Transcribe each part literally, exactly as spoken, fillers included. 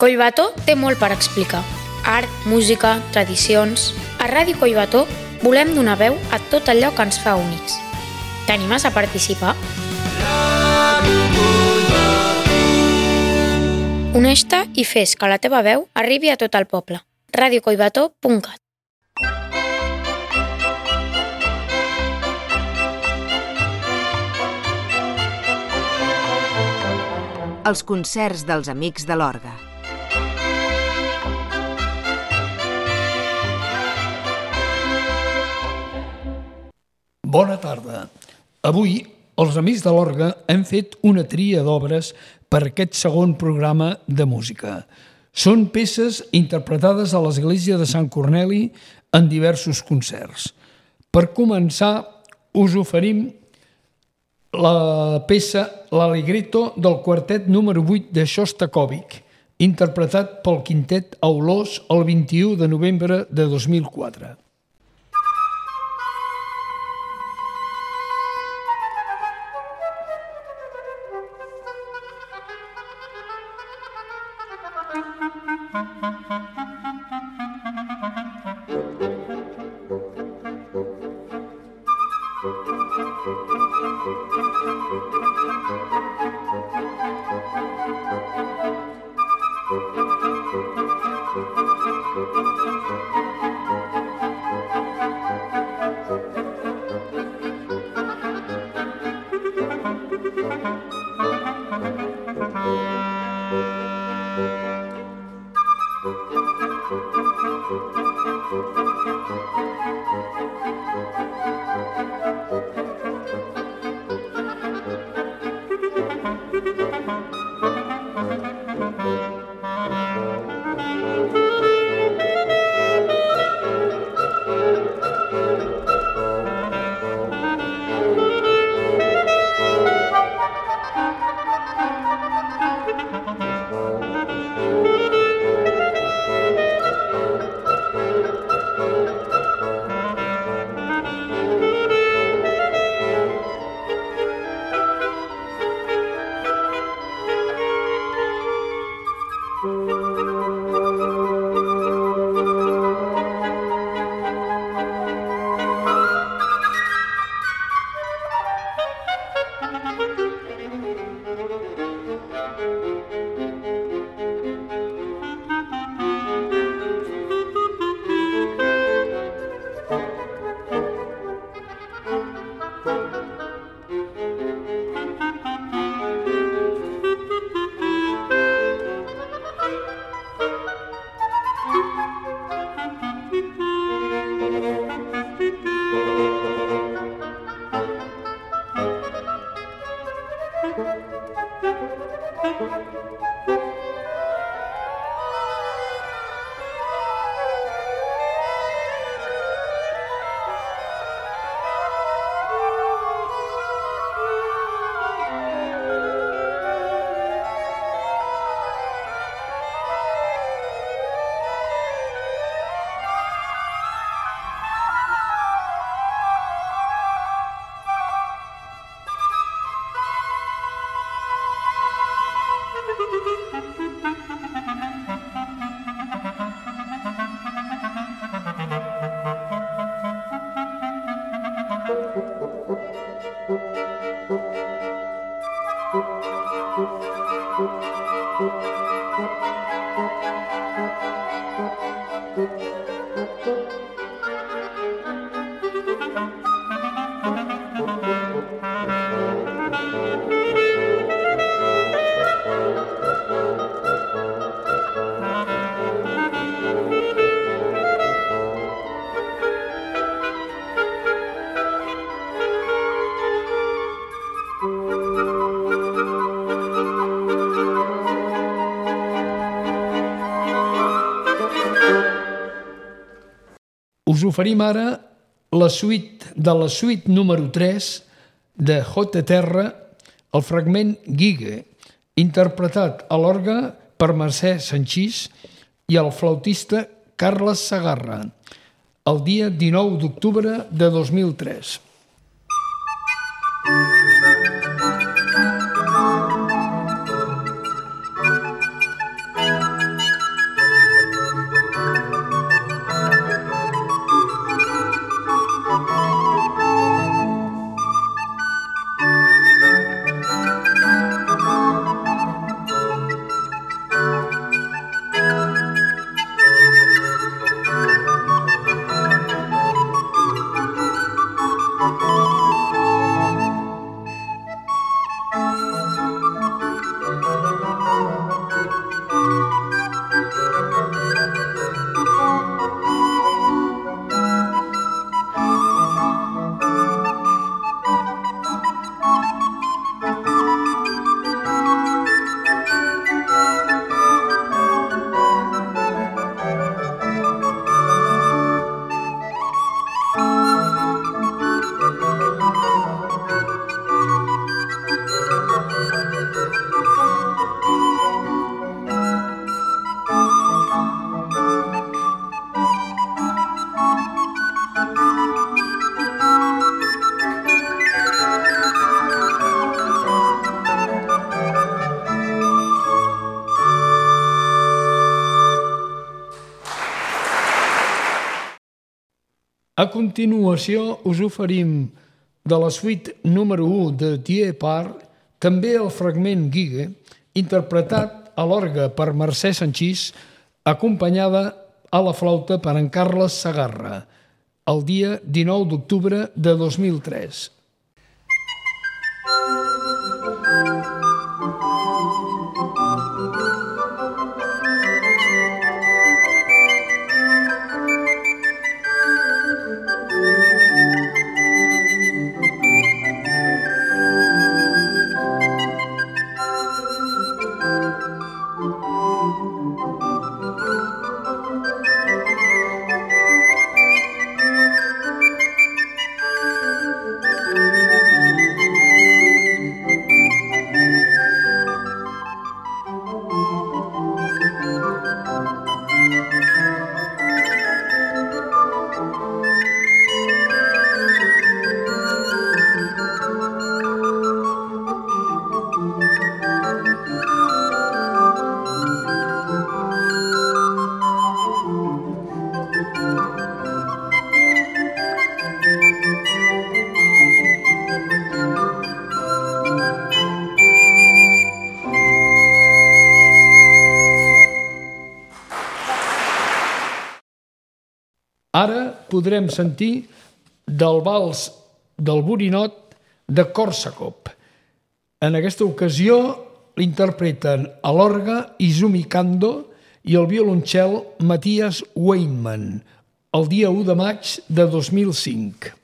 Collbató té molt per explicar. Art, música, tradicions... A Ràdio Collbató volem donar veu a tot allò que ens fa únics. T'animes a participar? Uneix-te i fes que la teva veu arribi a tot el poble. radio collbató punt cat. Els concerts dels Amics de l'Orgue. Bona tarda. Avui, els Amics de l'Orgue hem fet una tria d'obres per aquest segon programa de música. Són peces interpretades a l'Església de Sant Corneli en diversos concerts. Per començar, us oferim la peça L'Allegretto del quartet número vuit de Xostakóvitx, interpretat pel quintet Aulós el vint-i-u de novembre de dos mil quatre. Us oferim ara la suite de la suite número tres de J. Terra, el fragment Gigue, interpretat a l'orgue per Mercè Sanchís i el flautista Carles Segarra, el dia dinou d'octubre de dos mil tres. A continuació us oferim de la suite número u de Die Paar també el fragment Gigue, interpretat a l'orgue per Mercè Sanchís, acompanyada a la flauta per en Carles Segarra, el dia dinou d'octubre de dos mil tres. Ara podrem sentir del vals del Borinot de Korsakov. En aquesta ocasió l'interpreten a l'orgue Izumi Kando i el violoncel Matthias Weinmann, el dia u de maig de dos mil cinc.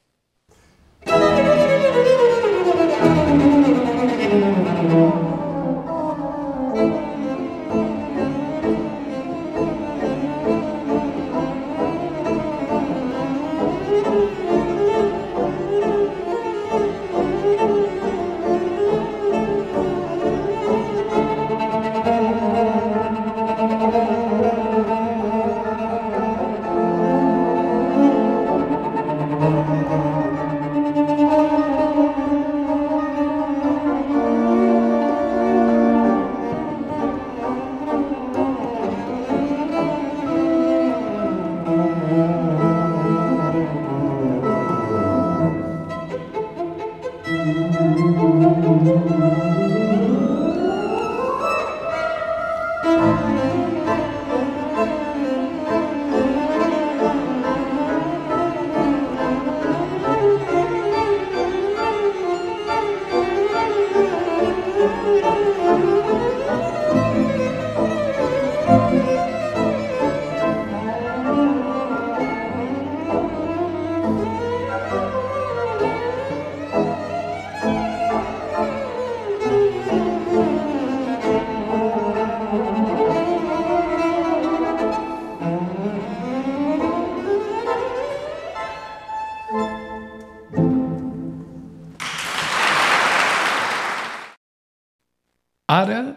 Ara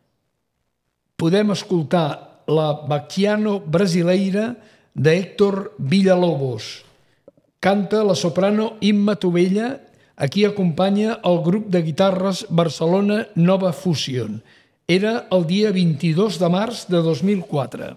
podem escoltar la Bacchiano brasileira de Héctor Villalobos. Canta la soprano Imma Tovella, a qui acompanya el grup de guitarres Barcelona Nova Fusion. Era el dia vint-i-dos de març de dos mil quatre.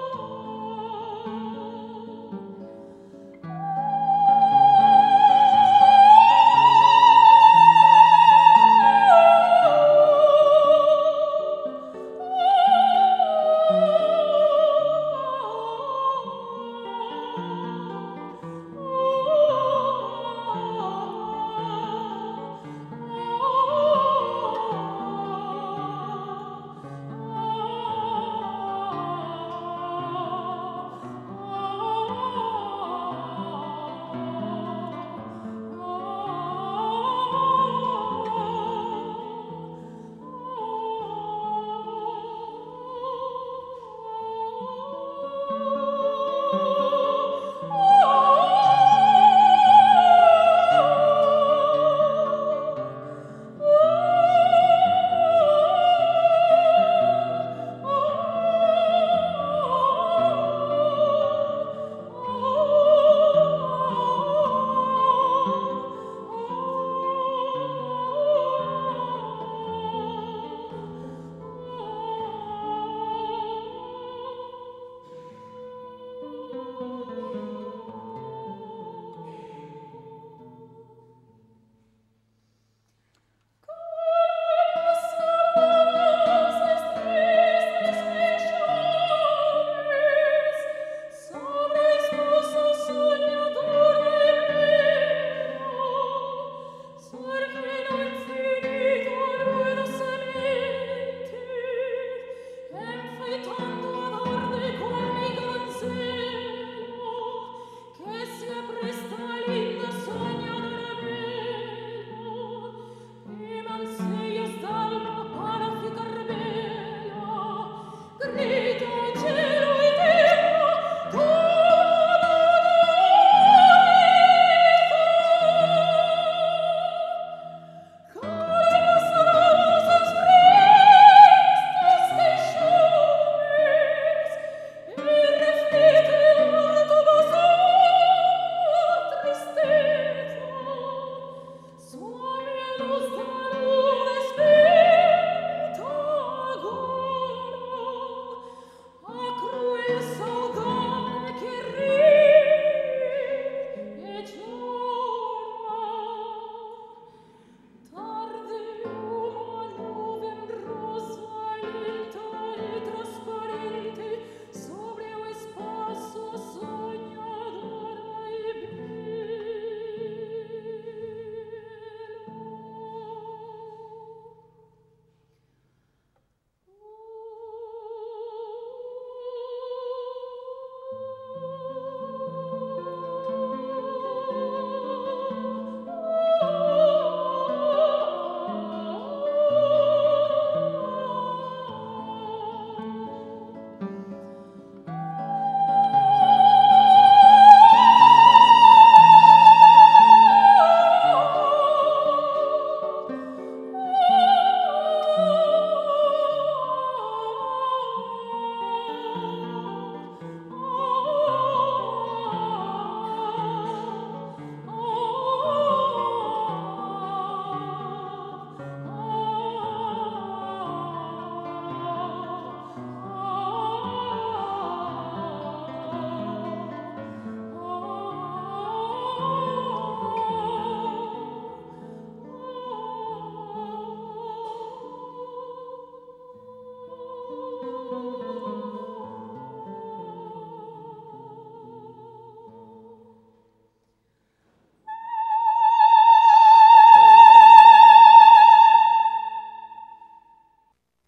Oh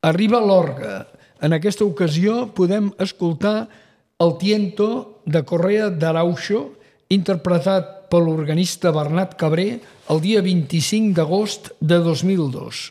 arriba l'orgue. En aquesta ocasió podem escoltar el Tiento de Correa d'Arauxo, interpretat per l'organista Bernat Cabré el dia vint-i-cinc d'agost de dos mil dos.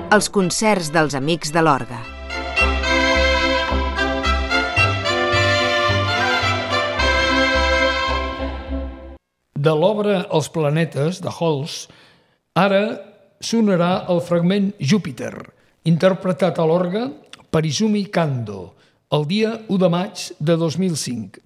Els concerts dels Amics de l'Orgue. De l'obra Els planetes, de Halls, ara sonarà el fragment Júpiter, interpretat a l'orgue per Izumi Kando, el dia u de maig de dos mil cinc.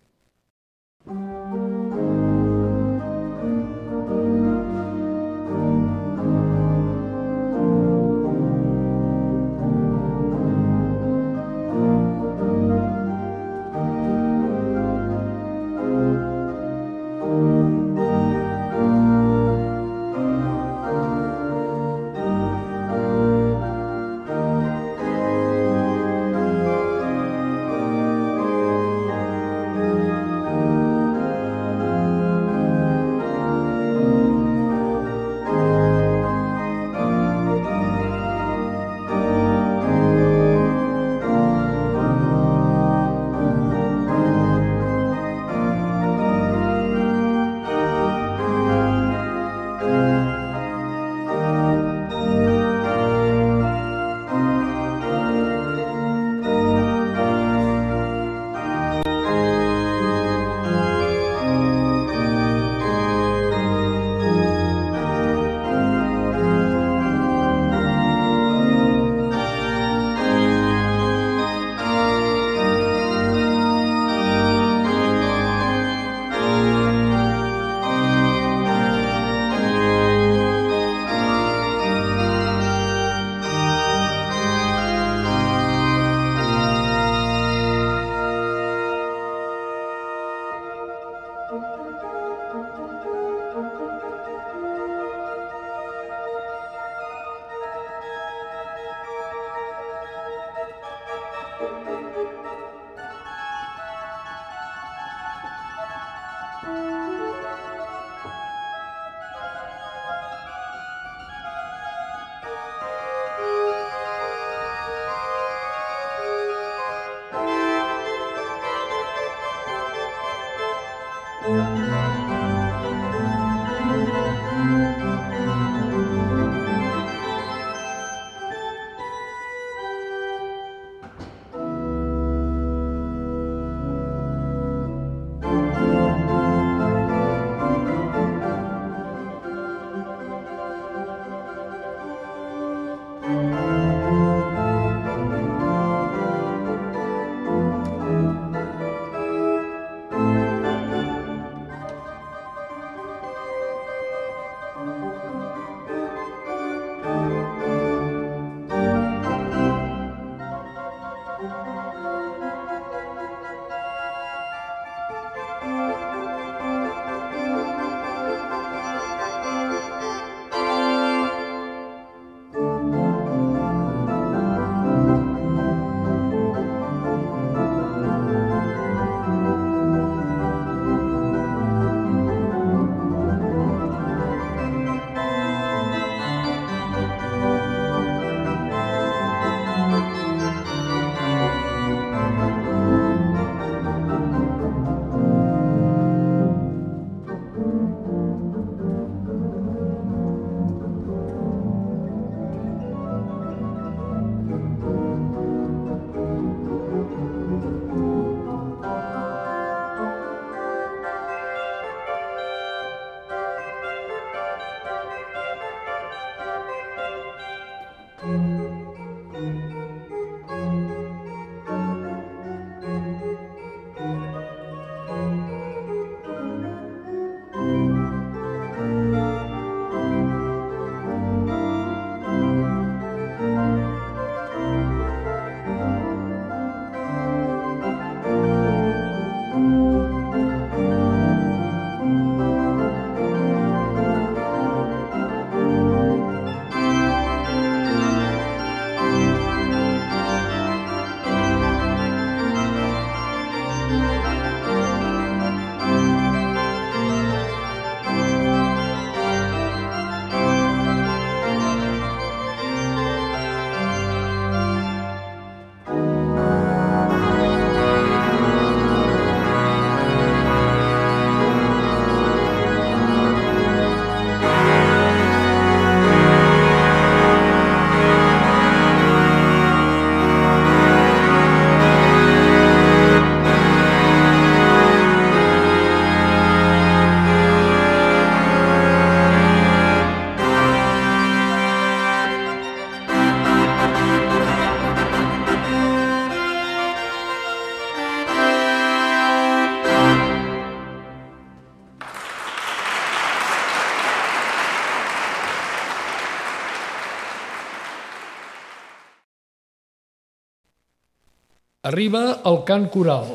Arriba el cant coral.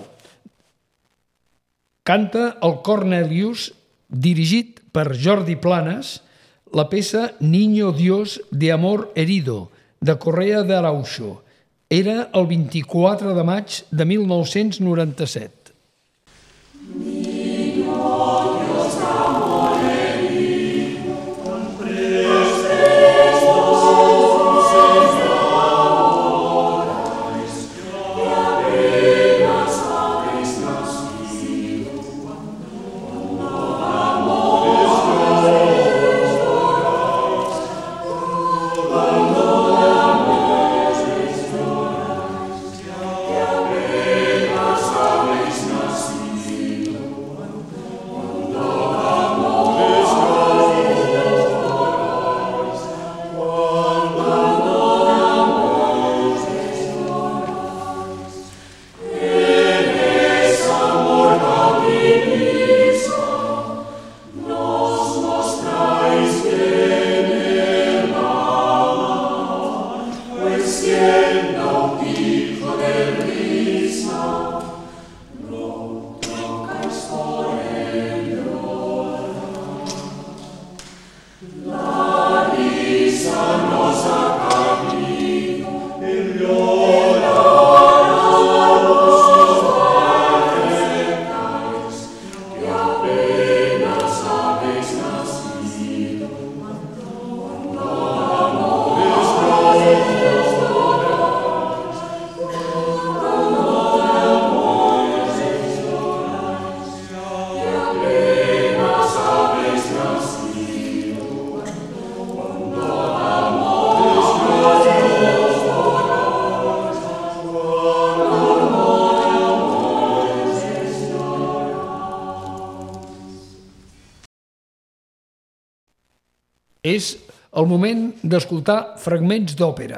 Canta el Cornelius, dirigit per Jordi Planas, la peça Niño Dios de Amor Herido, de Correa de Araujo. Era el vint-i-quatre de maig de mil nou-cents noranta-set. És el moment d'escoltar fragments d'òpera.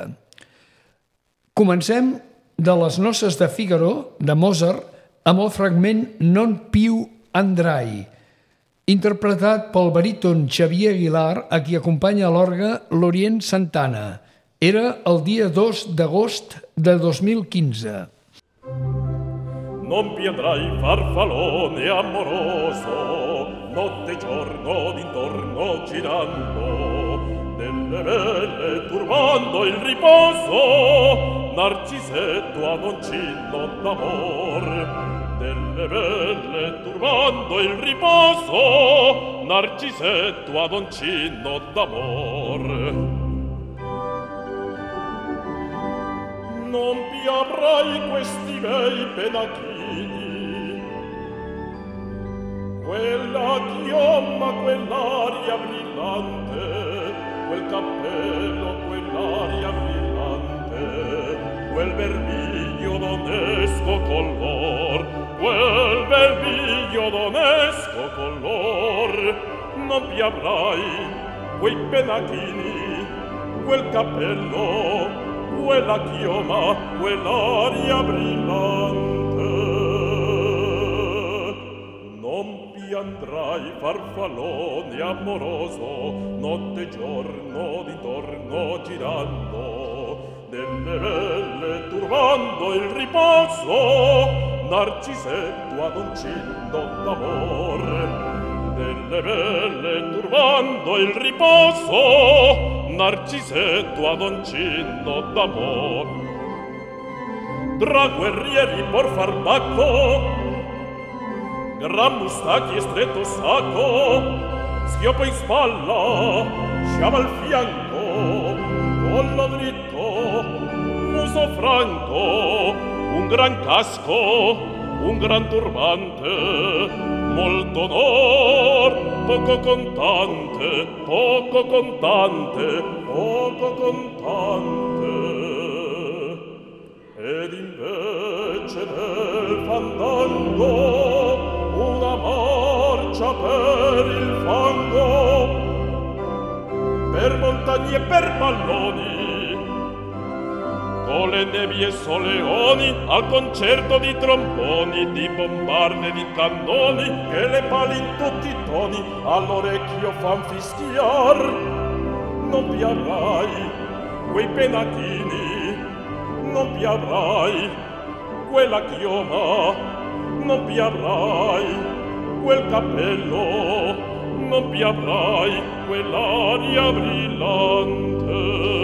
Comencem de les noces de Figaro, de Mozart, amb el fragment Non più andrai, interpretat pel baríton Xavier Aguilar, a qui acompanya a l'orgue l'Orient Santana. Era el dia dos d'agost de dos mil quinze. Non più andrai, farfallone amoroso, notte e giorno d'intorno girando, delle belle turbando il riposo, Narcisetto adoncino d'amor. Delle belle turbando il riposo, Narcisetto adoncino d'amor. Non più avrai questi bei pedachini, quella chioma, quell'aria brillante, quel cappello, quell'aria brillante, quel vermiglio d'onesco color, quel vermiglio d'onesco color. Non più avrai quei pedachini, quel cappello, quella chioma, quell'aria brillante. Non più andrai, farfallone amoroso, notte e giorno d'intorno girando, delle belle turbando il riposo, Narcisetto adoncino d'amor. Delle belle turbando il riposo, Narcisetto adoncino d'amor. Tra guerrieri por far bacco, gran mustacchi e stretto sacco, schioppo in spalla, sciava al fianco, collo dritto, muso franco, un gran casco, un gran turbante, molto onor, poco contante, poco contante, poco contante. Ed invece del fandango una marcia per il fango, per montagne e per palloni, con le nebbie e soleoni, al concerto di tromboni, di bombarde, di cannoni, che le pali in tutti i toni all'orecchio fan fischiar. Non vi avrai quei penachini, non vi avrai quella chioma, non più avrai quel cappello, non più avrai quell'aria brillante.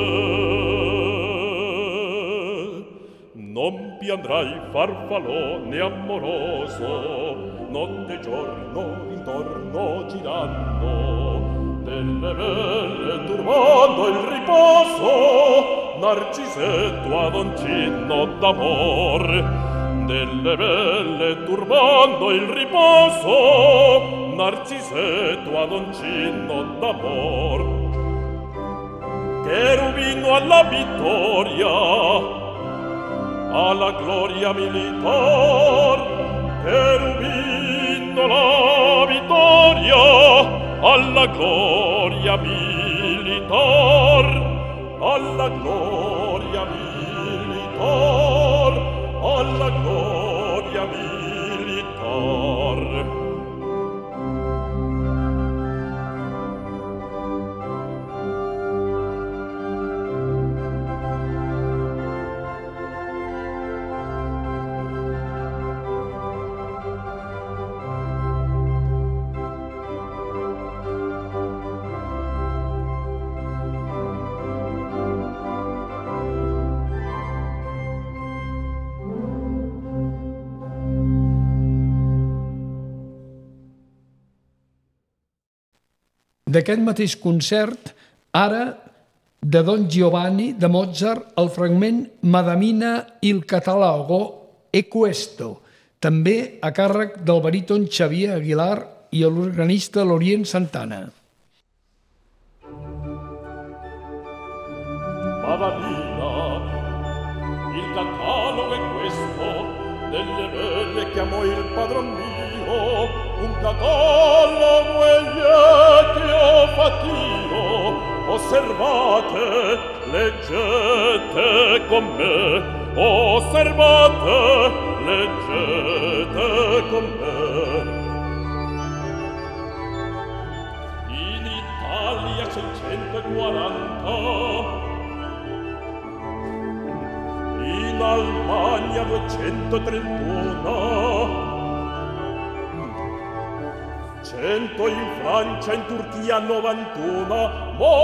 Non più andrai farfallone amoroso, notte e giorno intorno girando, delle belle turbando il riposo, Narcisetto adoncino d'amor. Delle belle turbando il riposo, Narcisetto adoncino d'amor. Cherubino alla vittoria, alla gloria militar, cherubino la vittoria, alla gloria militar, alla gloria militar, alla gloria militar. D'aquest mateix concert, ara, de Don Giovanni, de Mozart, el fragment Madamina il catalogo e questo, també a càrrec del baríton Xavier Aguilar i l'organista Lorient Santana. Madamina, il catalogo è questo, delle belle che amò il padron mio, un catalogo egli che ho fatto, osservate, leggete con me, osservate, leggete con me. In Italia seicentoquaranta, in Almania duecentotrentuno, cento in Francia, in Turchia novantuno, ma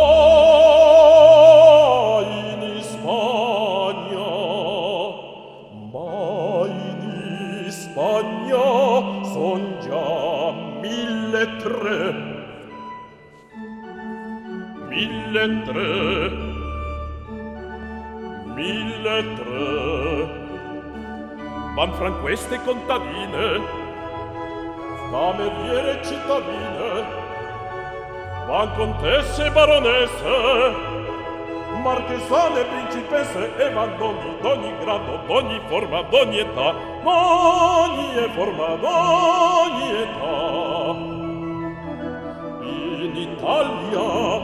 in Spagna, ma in Spagna son già mille tre, mille tre, mille tre. Van fra queste contadine, cameriere cittadine, van contesse baronesse, marchesane principesse, e van d'ogni, d'ogni grado, d'ogni forma, d'ogni età, d'ogni forma, d'ogni età. In Italia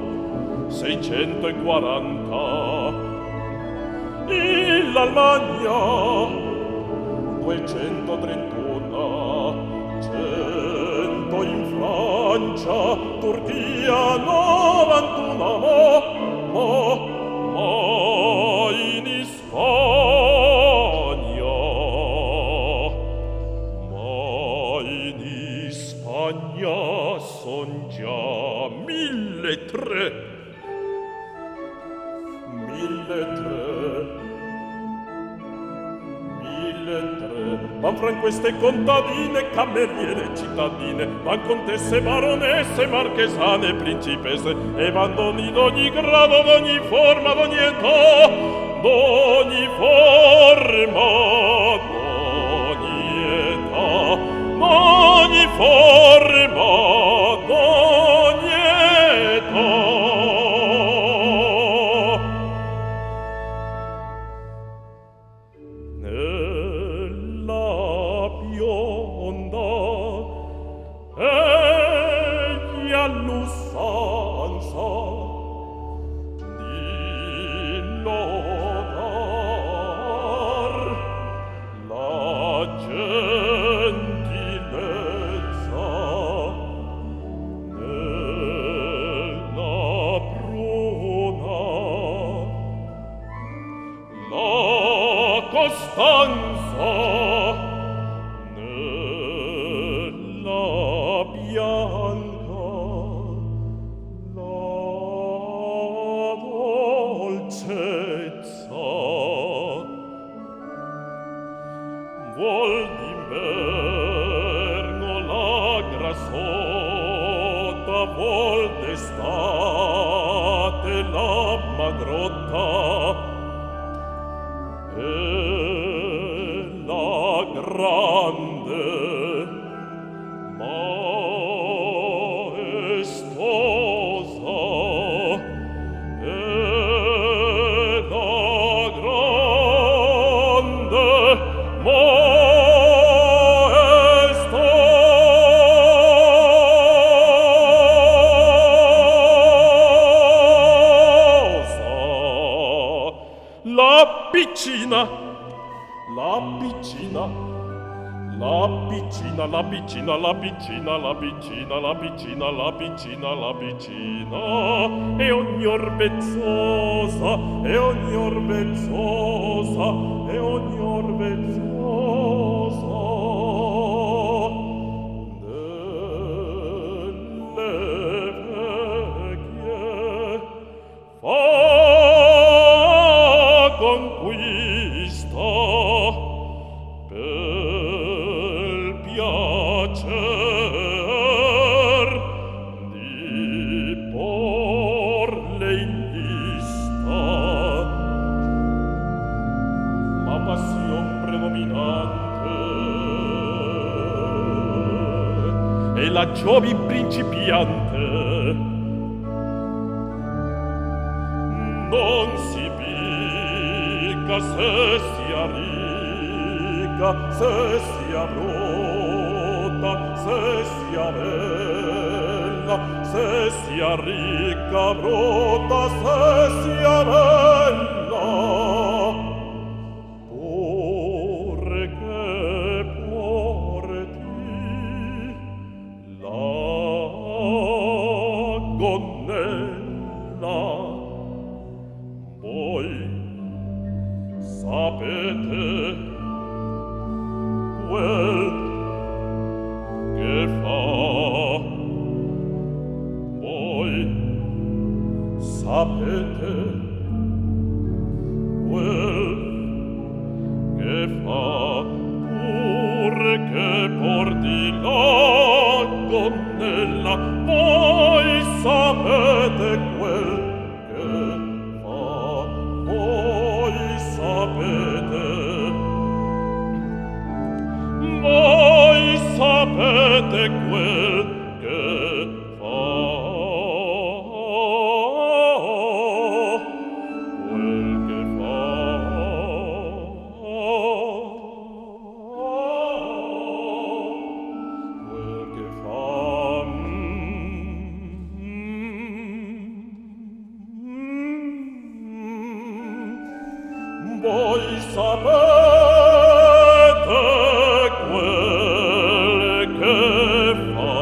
seicentoquaranta, in l'Almania duecentotrentuno, cento in Francia, Turchia novantuno, ma, ma, ma in Spagna, ma in Spagna son già mille tre, mille tre, mille tre. Van fra queste contadine, cameriere cittadine, van contesse, baronesse, marchesane, principesse, e van d'ogni, d'ogni grado, d'ogni forma, d'ogni età, d'ogni forma, d'ogni età, d'ogni forma, d'ogni età. Costanza terra sotto vol d'estate la magrotta e la grande maestosa e la grande piccina, la piccina, la piccina, la piccina, la piccina, la piccina, la piccina, la piccina, la piccina, e ogni orbezzosa, e ogni orbezzosa, e ogni orbezzosa, delle vecchie fa conquista per piacer di porle in lista, ma passion predominante e la giovi principiante non si se sia ricca, se sia brutta, se sia bella, se sia ricca, brutta, se sia bella, perché porti la gonnella. Voi sapete quel che fa, voi sapete quel che fa, pure che porti la gonnella, voi sapete quel che fa, voi sapete, voi sapete quel che fa, quel che fa, quel che fa. Voi sapete quel che fa.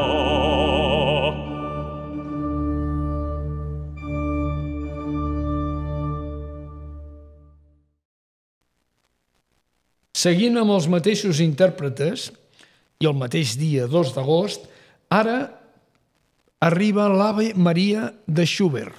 Seguint amb els mateixos intèrpretes i el mateix dia dos d'agost, ara arriba l'Ave Maria de Schubert.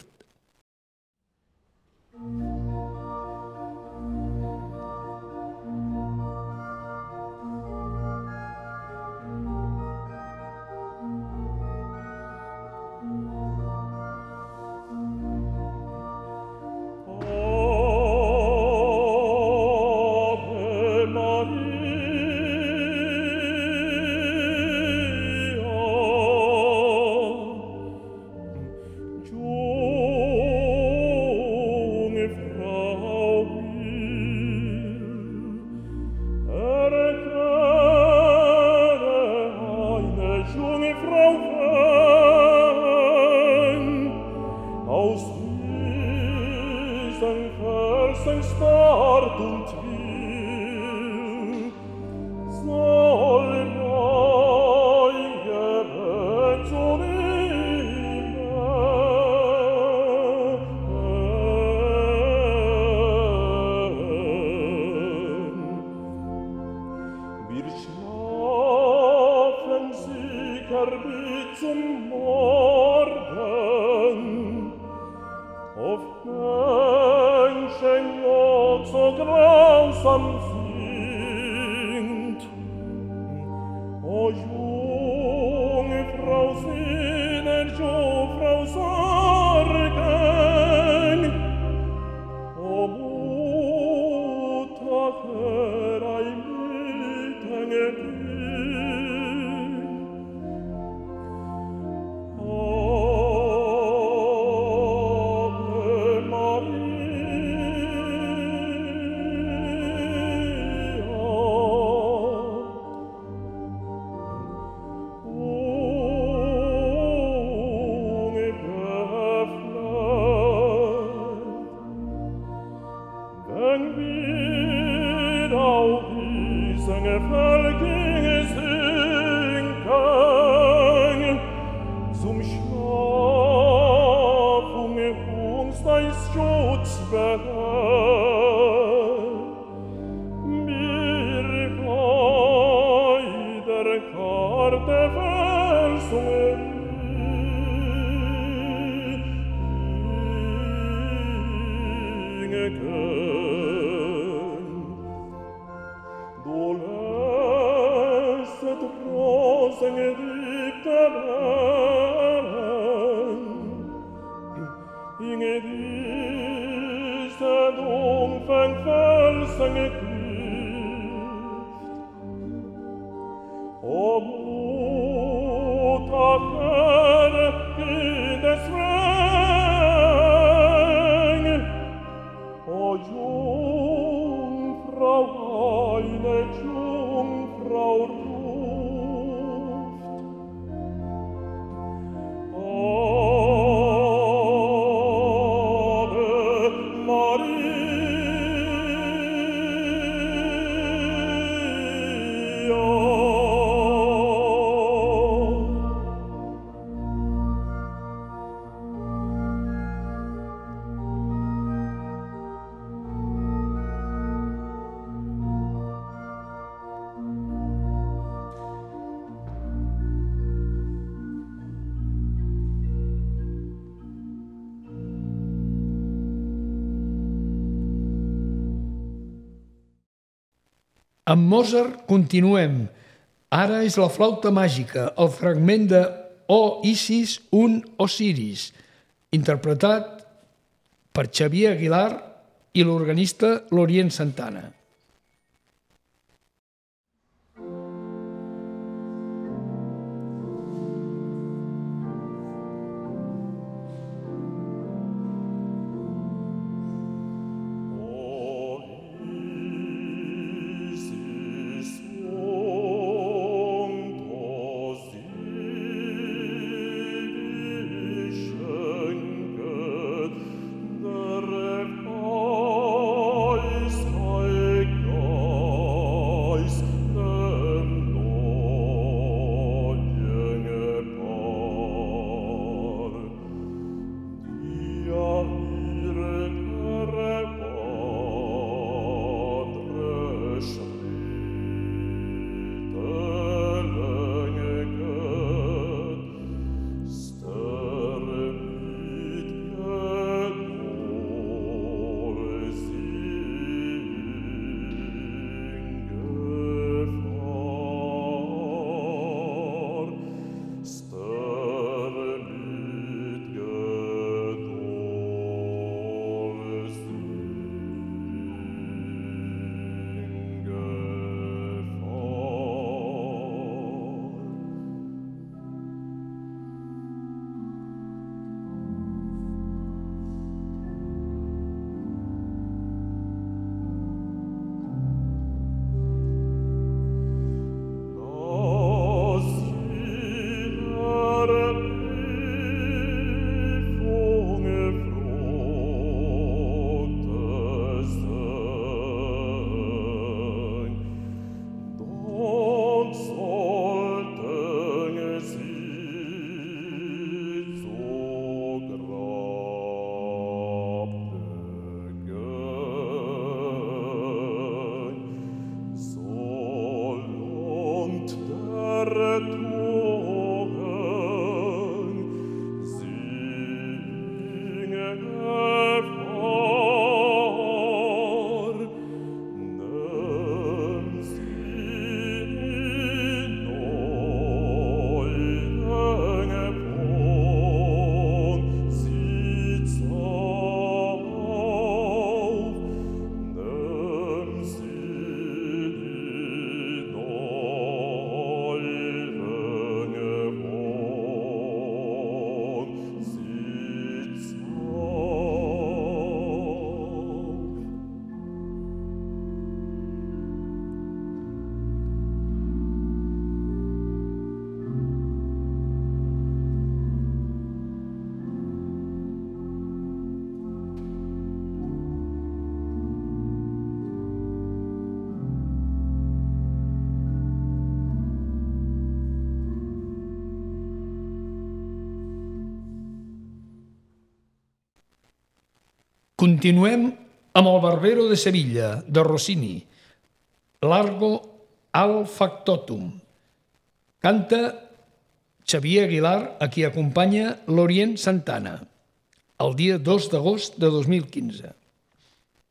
O junge Dolesset rosen edicteren, inge disse dumfen felsen eklyft, og muta herre i des regn, og jungfrau eine Jungfrau ruft. Ave Maria. Amb Mozart continuem. Ara és la flauta màgica, el fragment de O Isis un Osiris, interpretat per Xavier Aguilar i l'organista Lorient Santana. Continuem amb el Barbero de Sevilla, de Rossini, Largo al Factotum. Canta Xavier Aguilar, a qui acompanya Lorient Santana, el dia dos d'agost de dos mil quinze.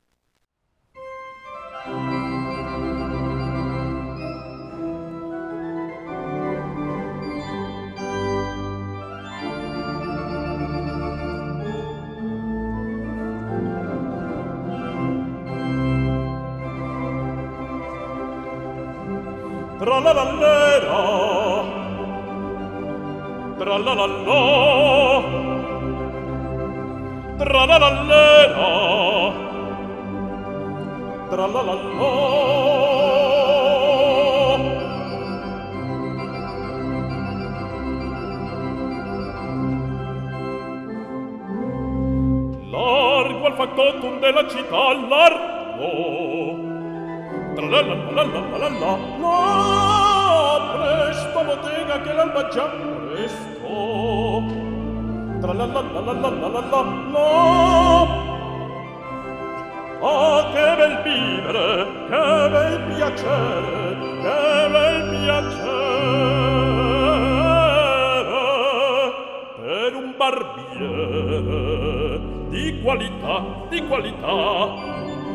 Tra-la-la-lera, tra-la-la-la, tra-la-la-lera, tra-la-la-la. Largo al factotum della città, largo. Tra-la-la-la-la-la-la-la, la, presto bottega che l'alba già presto. Tra-la-la-la-la-la-la-la, la. Ah, che bel vivere, che bel piacere, che bel piacere per un barbiere di qualità, di qualità.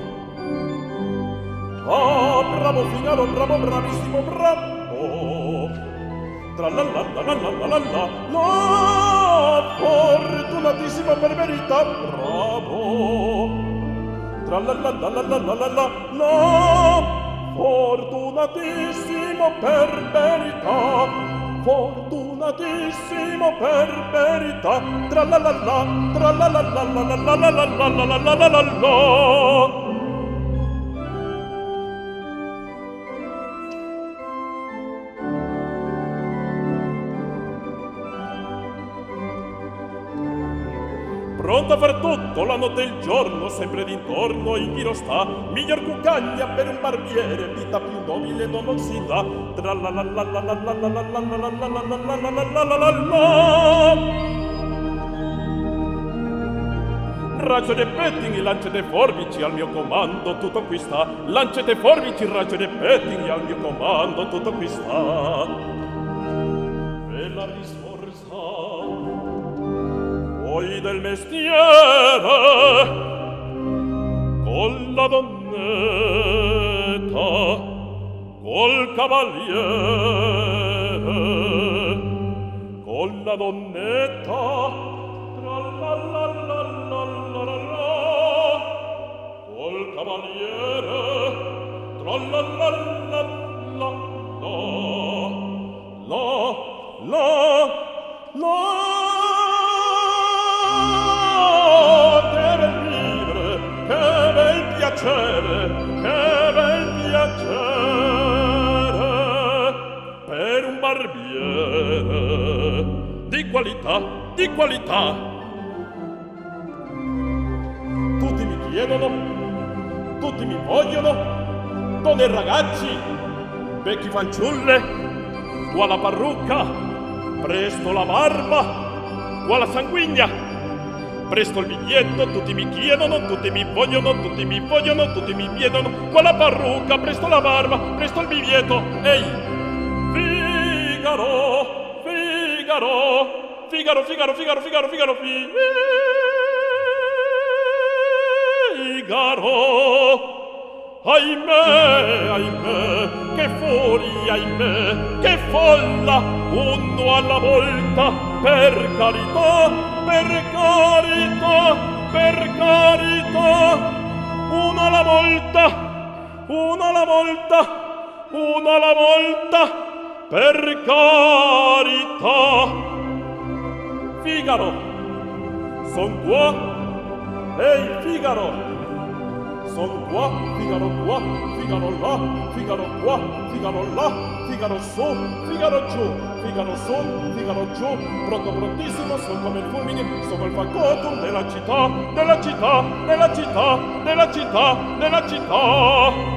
Ah, bravo Figaro, bravo, bravissimo, bravo. Tra-la-la-la-la-la-la-la, la, fortunatissimo per verità, bravo. Tra-la-la-la-la-la-la-la, la, fortunatissimo per verità, fortunatissimo per verità. Tra-la-la-la, tra-la-la-la-la-la-la-la-la-la-la-la. Pronto a far tutto, la notte e il giorno, sempre d'intorno il giro sta. Miglior cuccaglia per un barbiere, vita più nobile non si dà. Raggio dei pettini, lancete forbici al mio comando, tutto qui sta. Lancete forbici, raggio dei pettini al mio comando, tutto qui sta. E la risforza poi del mestiere con la donnetta, col cavaliere, con la donnetta, tra-la-la-la-la-la-la, col cavaliere, tra-la-la-la-la-la, la, la, la. Piacere, che bel piacere per un barbiere di qualità, di qualità. Tutti mi chiedono, tutti mi vogliono, donne e ragazzi, vecchi fanciulle, qua la parrucca, presto la barba, qua la sanguigna. Presto il biglietto, tutti mi chiedono, tutti mi vogliono, tutti mi vogliono, tutti mi chiedono. Qua la parrucca, presto la barba, presto il biglietto. Ehi, Figaro, Figaro, Figaro, Figaro, Figaro, Figaro, Figaro, Figaro. Ahimè, ahimè, che furia, ahimè, che folla, uno alla volta, per carità, per carità, per carità, uno alla volta, uno alla volta, uno alla volta, per carità. Figaro, son qua, ehi Figaro, son qua, Figaro qua, Figaro là, Figaro qua, Figaro là, Figaro su, Figaro giù, Figaro su, Figaro giù, pronto prontissimo, son come il fulmine, sono il factotum della città, della città, della città, della città, della città.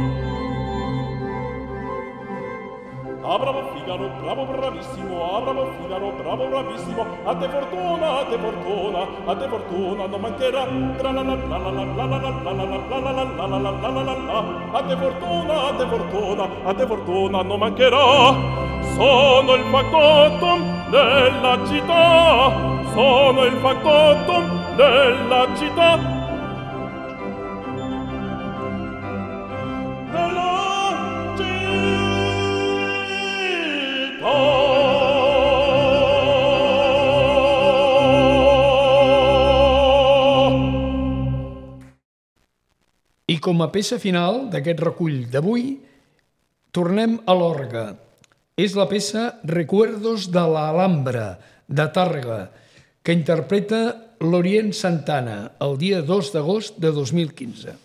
Ah, bravo Figaro, bravo bravissimo, ah, bravo Figaro, bravo bravissimo, a te fortuna, a te fortuna, a te fortuna non mancherà, tra la la la la la la la la la la la la la la la la la, a te fortuna, a te fortuna, a te fortuna non mancherà. Sono il factotum della città, sono il factotum della città. I com a peça final d'aquest recull d'avui, tornem a l'orgue. És la peça Recuerdos de la Alhambra, de Tàrrega, que interpreta l'Orient Santana el dia dos d'agost de dos mil quinze.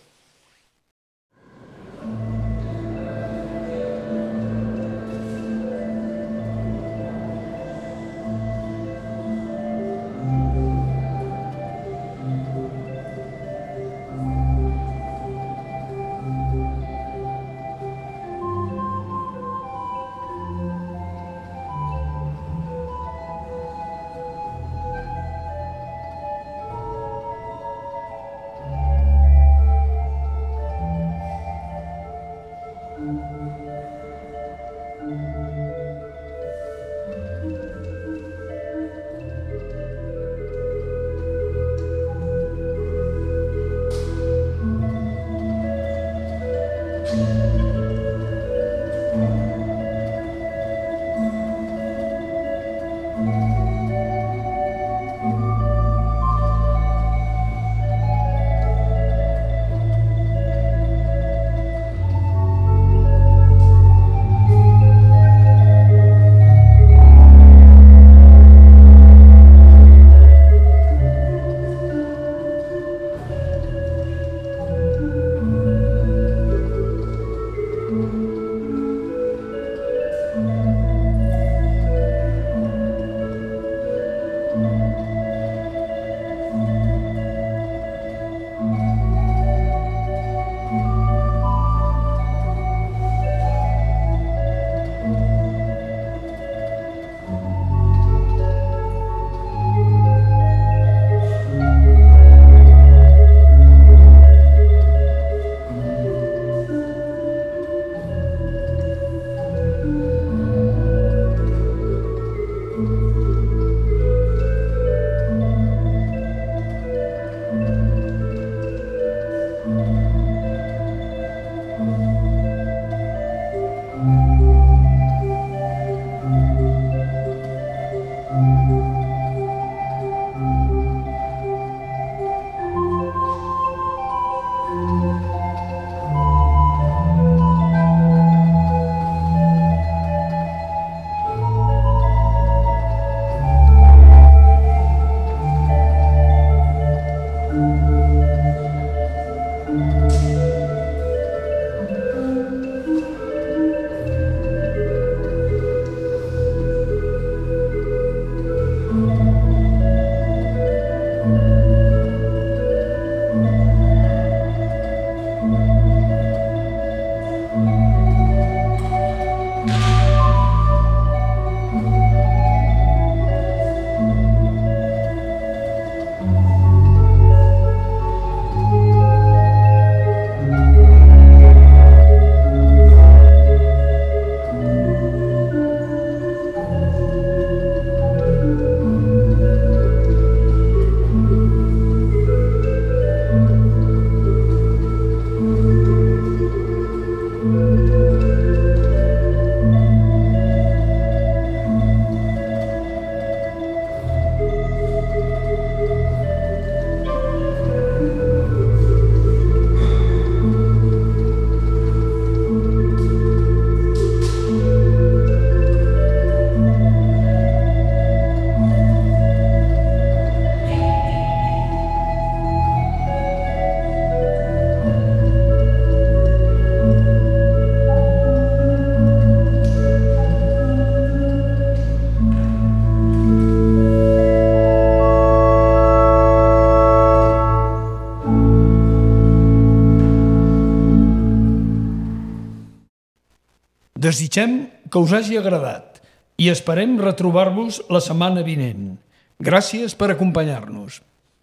Desitgem que us hagi agradat i esperem retrobar-vos la setmana vinent. Gràcies per acompanyar-nos.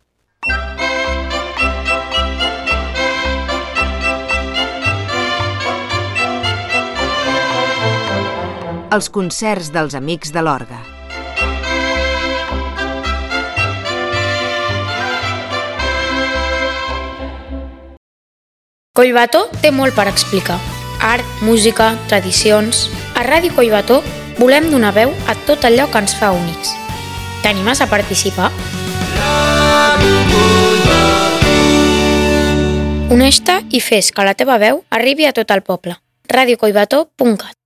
Els concerts dels Amics de l'Orgue. Collbató té molt per explicar. Art, música, tradicions... A Ràdio Collbató volem donar veu a tot allò que ens fa únics. T'animes a participar? Uneix-te i fes que la teva veu arribi a tot el poble. radiocoibató punt cat.